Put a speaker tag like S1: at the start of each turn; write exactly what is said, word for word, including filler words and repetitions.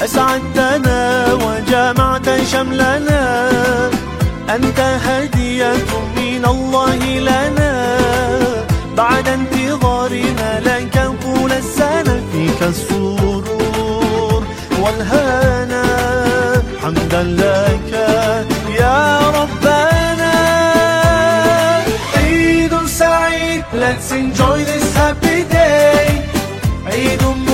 S1: أسعدتنا وجمعت شملنا، أنت هدية من الله لنا، بعد انتظارنا لك طول السنة، فيك السرور والهنا، حمدا لك يا ربنا. عيد سعيد، let's enjoy this happy day. عيد